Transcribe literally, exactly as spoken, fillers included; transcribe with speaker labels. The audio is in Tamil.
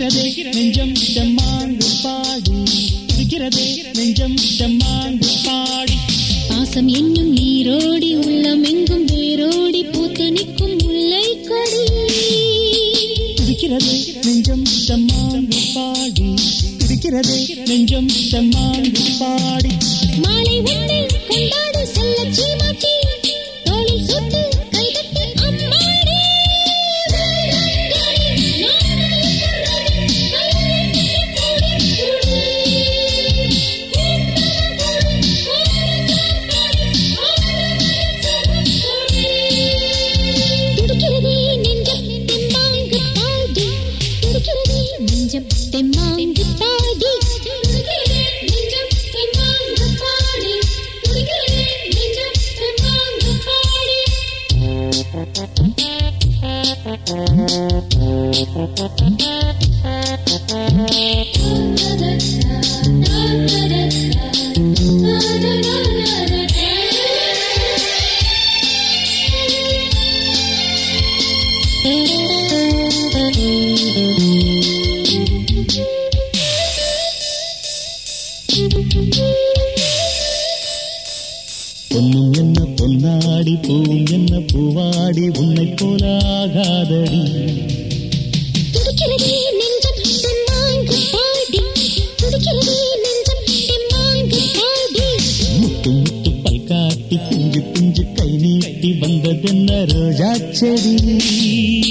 Speaker 1: துடிக்கிறதே நெஞ்சம் செம்மாங்கு பாடி துடிக்கிறதே நெஞ்சம் செம்மாங்கு பாடி
Speaker 2: பாசம் என்னும் நீரோடி உள்ளம் எங்கும் வேரோடி பூத்து நிற்கும் முல்லை கொடி
Speaker 1: துடிக்கிறதே நெஞ்சம் செம்மாங்கு பாடி துடிக்கிறதே நெஞ்சம் செம்மாங்கு பாடி
Speaker 2: மாலை வந்து கொண்டாடு செல்ல சீமாட்டி தோளில் சுட்டு கைதட்டி அம்மாடி துடிக்கிறதே நெஞ்சம் தெம்மாங்கு பாடி துடிக்கிறதே நெஞ்சம் தெம்மாங்கு பாடி துடிக்கிறதே நெஞ்சம் தெம்மாங்கு பாடி துடிக்கிறதே நெஞ்சம் தெம்மாங்கு பாடி
Speaker 1: பொன்னும் என்ன பொன்னாடி பூவும் என்ன பூவாடி உன்னை போல ஆகாதடி
Speaker 2: துடிக்கிறதே நெஞ்சம் தெம்மாங்கு பாடி துடிக்கிறதே நெஞ்சம் தெம்மாங்கு பாடி
Speaker 1: முத்து முத்து பல் காட்டி பிஞ்சு பிஞ்சு கை நீட்டி வந்ததென்ன ரோஜா செடி